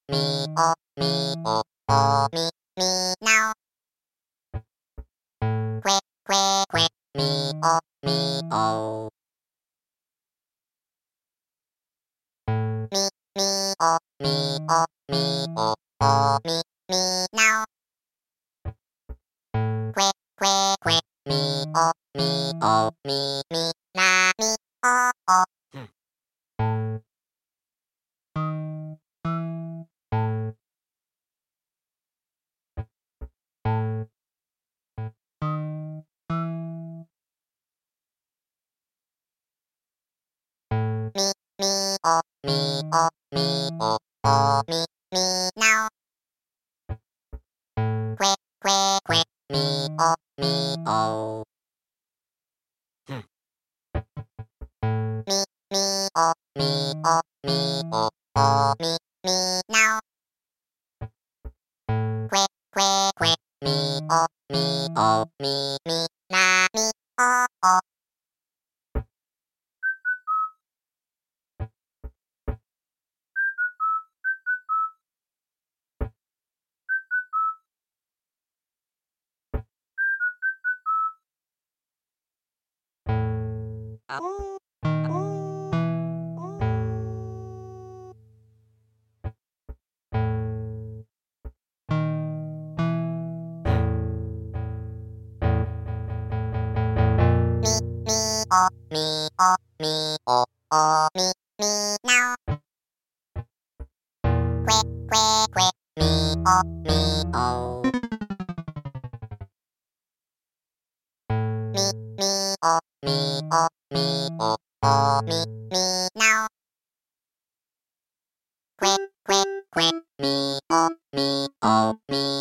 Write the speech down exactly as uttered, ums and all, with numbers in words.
みおみおおみみなおくえくえくえみおみおみみおみおみおおみみなおくえくえくえみおみおみみなみおおみみおみおみおおみみなおくえくえくえみおみおみみおみおみおおみみなおくえくえくえみおみおみみなみおおみみおみおみおおみみなおくえくえくえみおみおみみおみおみおおみみなおくえくえくえみおみおみ